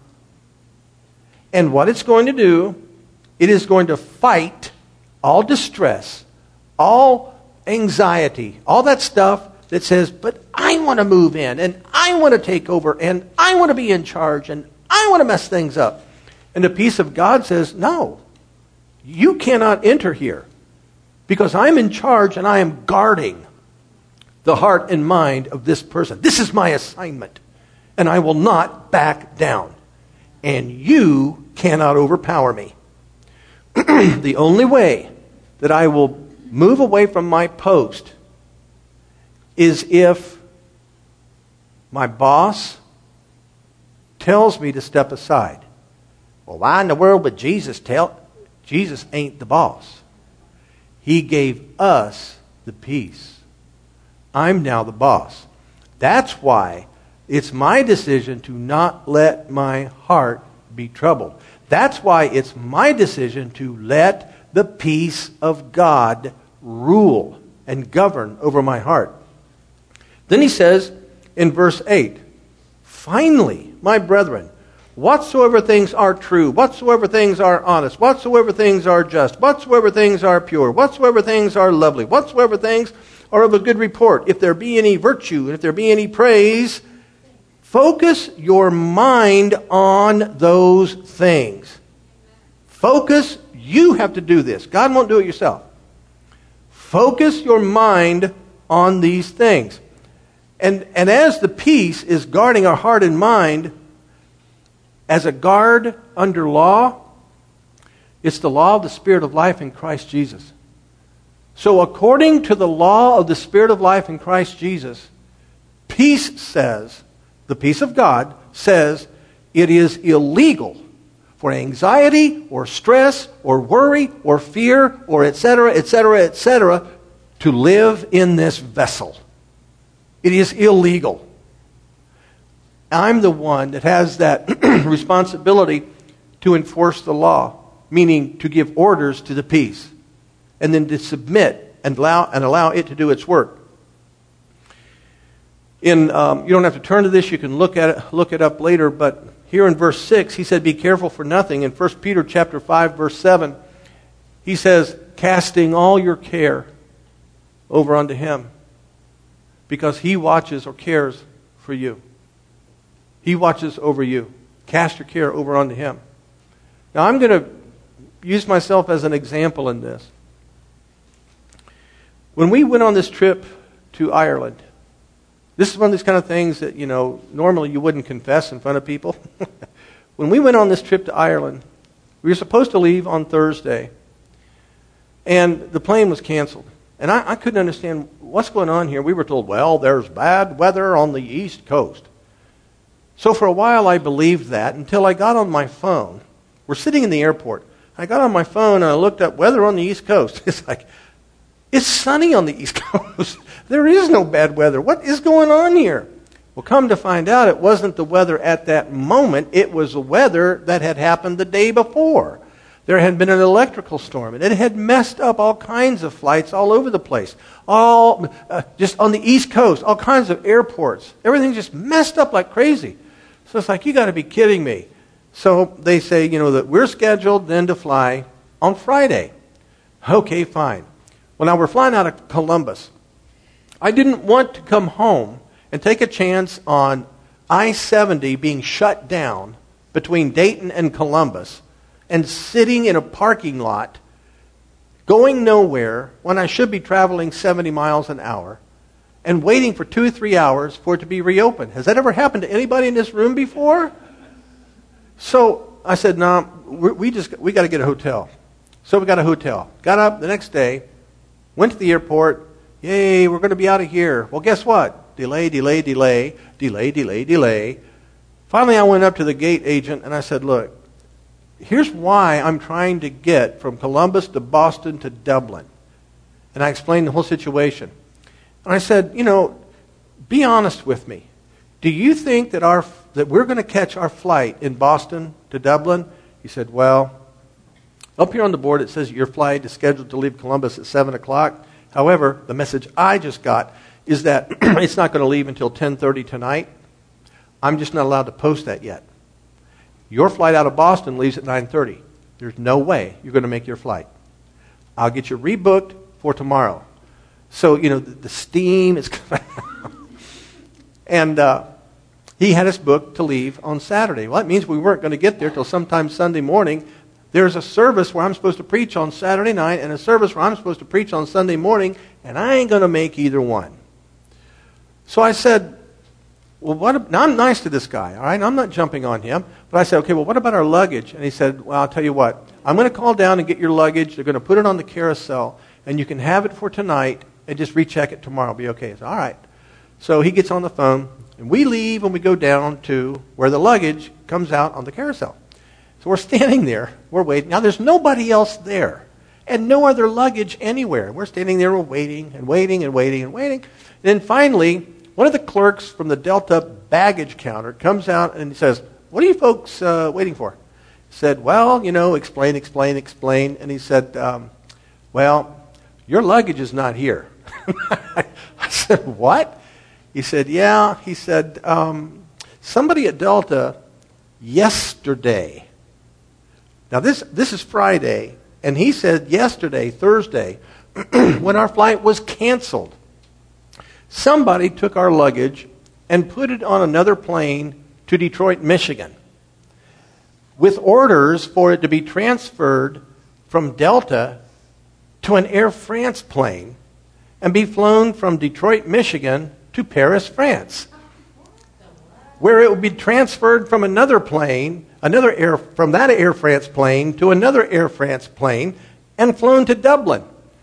And what it's going to do, it is going to fight all distress, all anxiety, all that stuff that says, but I want to move in, and I want to take over, and I want to be in charge, and I want to mess things up. And the peace of God says, no, you cannot enter here, because I'm in charge and I am guarding the heart and mind of this person. This is my assignment, and I will not back down. And you cannot overpower me. The only way that I will move away from my post is if my boss tells me to step aside. Well, why in the world would Jesus tell? Jesus ain't the boss. He gave us the peace. I'm now the boss. That's why it's my decision to not let my heart be troubled. That's why it's my decision to let the peace of God rule and govern over my heart. Then he says in verse 8, finally, my brethren, whatsoever things are true, whatsoever things are honest, whatsoever things are just, whatsoever things are pure, whatsoever things are lovely, whatsoever things are of a good report, if there be any virtue, and if there be any praise, focus your mind on those things. Focus, you have to do this. God won't do it yourself. Focus your mind on these things. And as the peace is guarding our heart and mind, as a guard under law, it's the law of the Spirit of life in Christ Jesus. So according to the law of the Spirit of life in Christ Jesus, peace says, the peace of God says, it is illegal for anxiety or stress or worry or fear or etc., to live in this vessel. It is illegal. I'm the one that has that responsibility to enforce the law, meaning to give orders to the peace, and then to submit and allow it to do its work. You don't have to turn to this; you can look it up later. But here in verse 6, he said, "Be careful for nothing." In 1 Peter chapter 5, verse 7, he says, "Casting all your care over unto Him, because He watches or cares for you." He watches over you. Cast your care over unto Him. Now, I'm going to use myself as an example in this. When we went on this trip to Ireland, this is one of these kind of things that, normally you wouldn't confess in front of people. When we went on this trip to Ireland, we were supposed to leave on Thursday, and the plane was canceled. And I couldn't understand what's going on here. We were told, well, there's bad weather on the East Coast. So for a while I believed that until I got on my phone. We're sitting in the airport. I got on my phone and I looked up weather on the East Coast. It's like, it's sunny on the East Coast. There is no bad weather. What is going on here? Well, come to find out, it wasn't the weather at that moment. It was the weather that had happened the day before. There had been an electrical storm, and it had messed up all kinds of flights all over the place. Just on the East Coast, all kinds of airports. Everything just messed up like crazy. So it's like, you got to be kidding me. So they say, that we're scheduled then to fly on Friday. Okay, fine. Well, now we're flying out of Columbus. I didn't want to come home and take a chance on I-70 being shut down between Dayton and Columbus and sitting in a parking lot, going nowhere when I should be traveling 70 miles an hour, and waiting for 2 or 3 hours for it to be reopened. Has that ever happened to anybody in this room before? So I said, no, we got to get a hotel. So we got a hotel. Got up the next day, went to the airport. Yay, we're going to be out of here. Well, guess what? Delay. Finally, I went up to the gate agent and I said, look, here's why I'm trying to get from Columbus to Boston to Dublin. And I explained the whole situation. And I said, be honest with me. Do you think that we're going to catch our flight in Boston to Dublin? He said, well, up here on the board it says your flight is scheduled to leave Columbus at 7 o'clock. However, the message I just got is that it's not going to leave until 10:30 tonight. I'm just not allowed to post that yet. Your flight out of Boston leaves at 9:30. There's no way you're going to make your flight. I'll get you rebooked for tomorrow. So, the steam is coming out. And he had us booked to leave on Saturday. Well, that means we weren't going to get there till sometime Sunday morning. There's a service where I'm supposed to preach on Saturday night and a service where I'm supposed to preach on Sunday morning, and I ain't going to make either one. So I said, well, now I'm nice to this guy, all right? I'm not jumping on him. But I said, okay, well, what about our luggage? And he said, well, I'll tell you what. I'm going to call down and get your luggage. They're going to put it on the carousel, and you can have it for tonight and just recheck it tomorrow. It'll be okay. I said, all right. So he gets on the phone, and we leave and we go down to where the luggage comes out on the carousel. So we're standing there. We're waiting. Now, there's nobody else there and no other luggage anywhere. We're standing there, we're waiting and waiting and waiting and waiting. And then finally, one of the clerks from the Delta baggage counter comes out and he says, what are you folks waiting for? He said, well, explain. And he said, well, your luggage is not here. I said, what? He said, yeah. He said, somebody at Delta yesterday. Now, this is Friday, and he said yesterday, Thursday, when our flight was canceled, somebody took our luggage and put it on another plane to Detroit, Michigan, with orders for it to be transferred from Delta to an Air France plane and be flown from Detroit, Michigan to Paris, France, where it would be transferred from another plane, from that Air France plane to another Air France plane and flown to Dublin.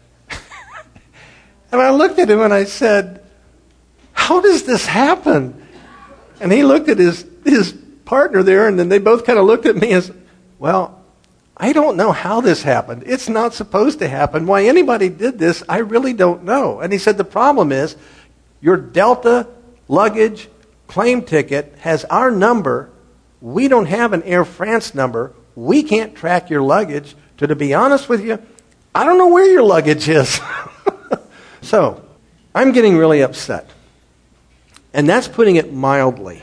And I looked at him and I said, how does this happen? And he looked at his partner there, and then they both kind of looked at me and said, well, I don't know how this happened. It's not supposed to happen. Why anybody did this, I really don't know. And he said, the problem is your Delta luggage claim ticket has our number. We don't have an Air France number. We can't track your luggage. So to be honest with you, I don't know where your luggage is. So I'm getting really upset. And that's putting it mildly.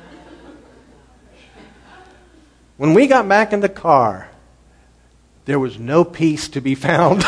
When we got back in the car, there was no peace to be found.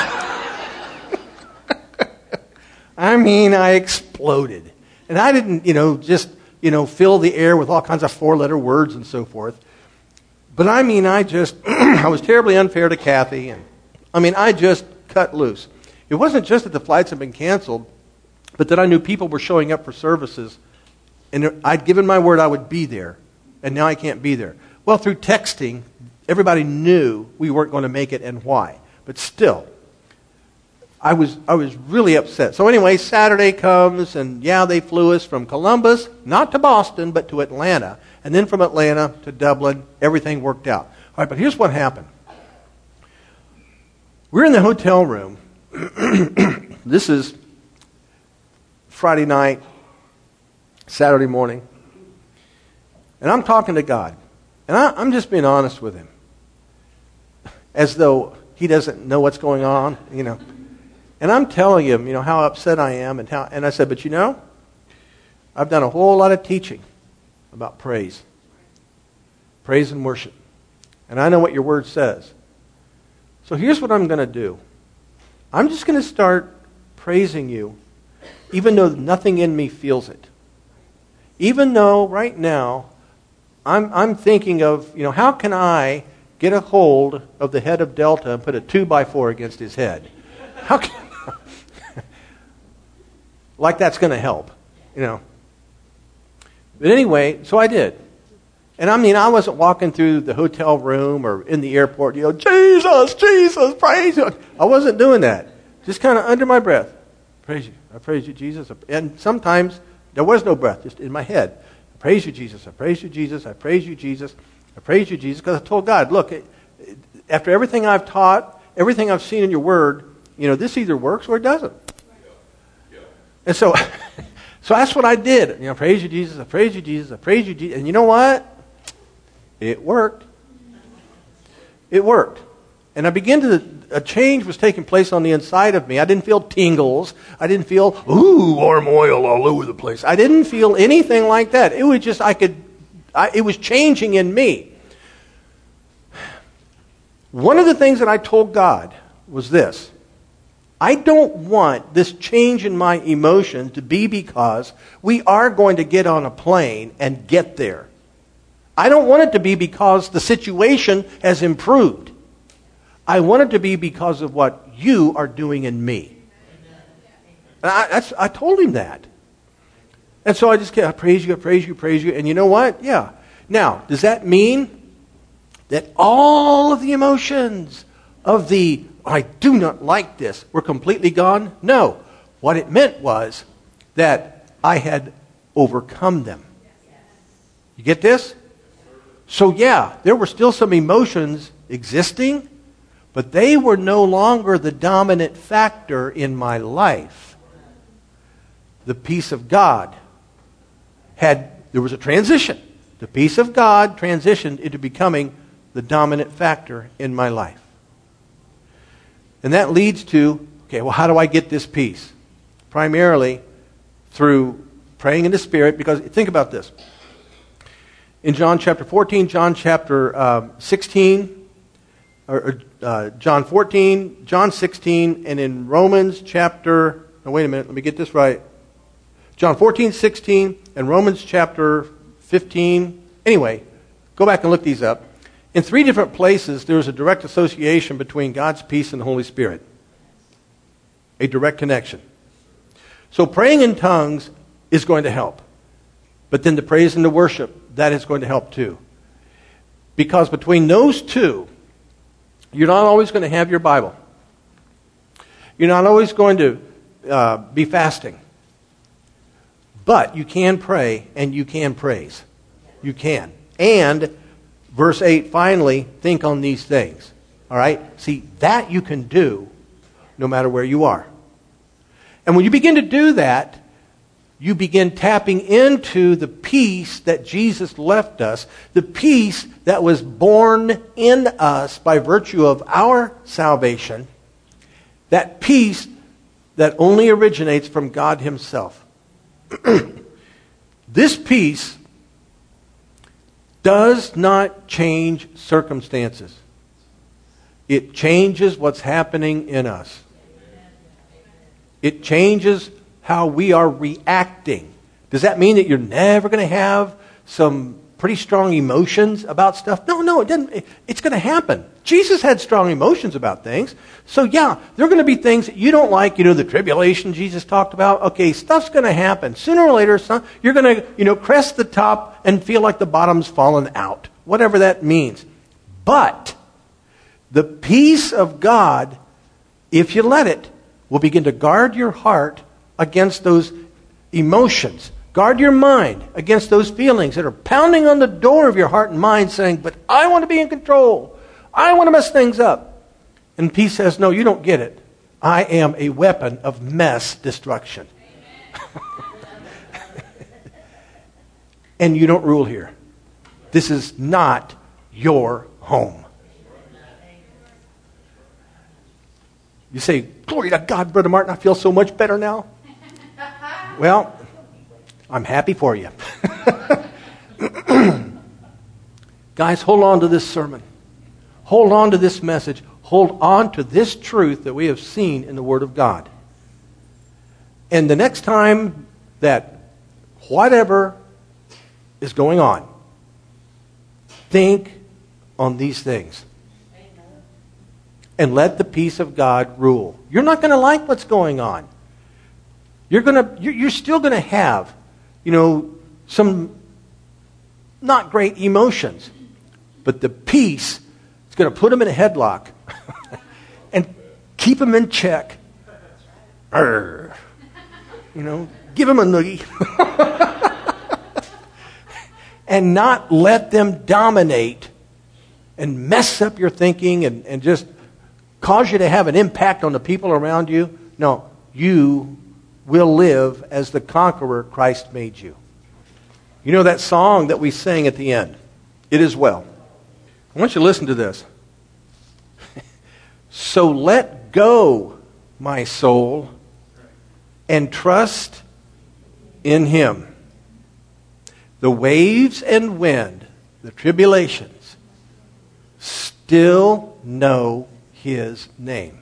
I mean, I exploded. And I didn't, just fill the air with all kinds of 4-letter words and so forth. But I mean, I was terribly unfair to Kathy. And I just cut loose. It wasn't just that the flights had been canceled, but that I knew people were showing up for services. And I'd given my word I would be there. And now I can't be there. Well, through texting, everybody knew we weren't going to make it and why. But still, I was really upset. So anyway, Saturday comes, and yeah, they flew us from Columbus, not to Boston, but to Atlanta. And then from Atlanta to Dublin. Everything worked out. All right, but here's what happened. We're in the hotel room. This is Friday night, Saturday morning. And I'm talking to God. And I'm just being honest with him. As though he doesn't know what's going on, you know. And I'm telling him, you know, how upset I am. And I said, but you know, I've done a whole lot of teaching about praise. Praise and worship. And I know what your word says. So here's what I'm going to do. I'm just going to start praising you, even though nothing in me feels it. Even though right now, I'm thinking of, you know, how can I get a hold of the head of Delta and put a 2x4 against his head? How can like that's going to help, you know. But anyway, so I did. And I mean, I wasn't walking through the hotel room or in the airport, you know, Jesus, Jesus, praise you. I wasn't doing that. Just kind of under my breath. Praise you. I praise you, Jesus. And sometimes there was no breath, just in my head. I praise you, Jesus. I praise you, Jesus. I praise you, Jesus. I praise you, Jesus. Because I told God, look, after everything I've taught, everything I've seen in your word, you know, this either works or it doesn't. And so that's what I did. You know, praise you, Jesus. I praise you, Jesus. I praise you, Jesus. And you know what? It worked. It worked. And I began to, a change was taking place on the inside of me. I didn't feel tingles. I didn't feel, warm oil all over the place. I didn't feel anything like that. It was just, it was changing in me. One of the things that I told God was this. I don't want this change in my emotion to be because we are going to get on a plane and get there. I don't want it to be because the situation has improved. I want it to be because of what you are doing in me. And I told him that. And so I just kept, I praise you, I praise you, praise you. And you know what? Yeah. Now, does that mean that all of the emotions of the I do not like this were completely gone? No. What it meant was that I had overcome them. You get this? So yeah, there were still some emotions existing, but they were no longer the dominant factor in my life. The peace of God there was a transition. The peace of God transitioned into becoming the dominant factor in my life. And that leads to, okay, well, how do I get this peace? Primarily through praying in the Spirit, because think about this. In John chapter 14, John chapter 16, John 14, John 16, and in Romans chapter, no, wait a minute, let me get this right. John 14, 16, and Romans chapter 15. Anyway, go back and look these up. In 3 different places, there's a direct association between God's peace and the Holy Spirit. A direct connection. So praying in tongues is going to help. But then the praise and the worship, that is going to help too. Because between those two, you're not always going to have your Bible. You're not always going to be fasting. But you can pray and you can praise. You can. And verse 8, finally, think on these things. All right? See, that you can do no matter where you are. And when you begin to do that, you begin tapping into the peace that Jesus left us, the peace that was born in us by virtue of our salvation, that peace that only originates from God Himself. This peace does not change circumstances. It changes what's happening in us. It changes how we are reacting. Does that mean that you're never going to have some pretty strong emotions about stuff? No, it doesn't. It's going to happen. Jesus had strong emotions about things. So yeah, there are going to be things that you don't like. You know, the tribulation Jesus talked about. Okay, stuff's going to happen. Sooner or later, you're going to, crest the top and feel like the bottom's fallen out. Whatever that means. But the peace of God, if you let it, will begin to guard your heart against those emotions. Guard your mind against those feelings that are pounding on the door of your heart and mind saying, but I want to be in control. I want to mess things up. And peace says, no, you don't get it. I am a weapon of mess destruction. And you don't rule here. This is not your home. You say, glory to God, Brother Martin, I feel so much better now. Well, I'm happy for you. Guys, hold on to this sermon. Hold on to this message. Hold on to this truth that we have seen in the Word of God. And the next time that whatever is going on, think on these things. And let the peace of God rule. You're not going to like what's going on. You're still going to have, some not great emotions. But the peace is going to put them in a headlock and keep them in check. Give them a noogie. And not let them dominate and mess up your thinking and just cause you to have an impact on the people around you. No, you will live as the conqueror Christ made you. You know that song that we sang at the end? It is well. I want you to listen to this. So let go, my soul, and trust in Him. The waves and wind, the tribulations, still know His name.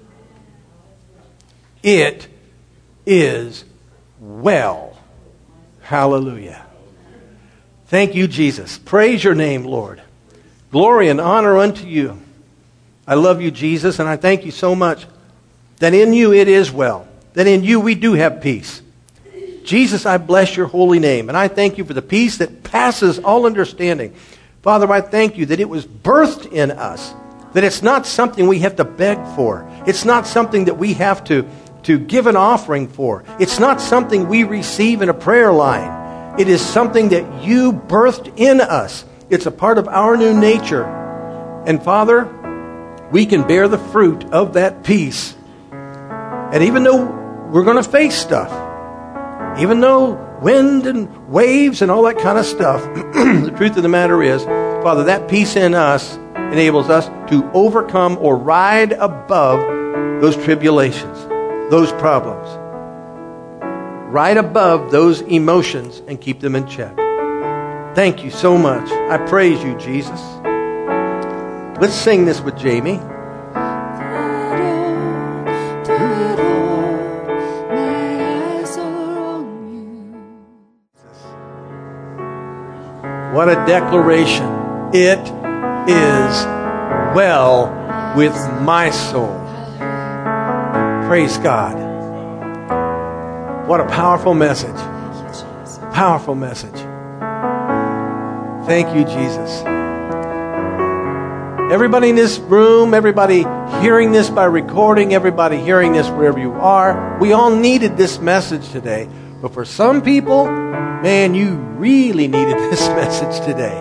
It is well. Hallelujah. Thank you, Jesus. Praise your name, Lord. Glory and honor unto you. I love you, Jesus, and I thank you so much that in you it is well. That in you we do have peace. Jesus, I bless your holy name, and I thank you for the peace that passes all understanding. Father, I thank you that it was birthed in us, that it's not something we have to beg for. It's not something that we have to give an offering for. It's not something we receive in a prayer line. It is something that you birthed in us. It's a part of our new nature. And Father, we can bear the fruit of that peace. And even though we're going to face stuff, even though wind and waves and all that kind of stuff, the truth of the matter is, Father, that peace in us enables us to overcome or ride above those tribulations, those problems. Ride above those emotions and keep them in check. Thank you so much. I praise you, Jesus. Let's sing this with Jamie. What a declaration. It is well with my soul. Praise God. What a powerful message. Powerful message. Thank you, Jesus. Everybody in this room, everybody hearing this by recording, everybody hearing this wherever you are, we all needed this message today. But for some people, man, you really needed this message today.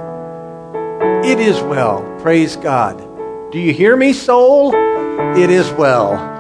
It is well. Praise God. Do you hear me, soul? It is well.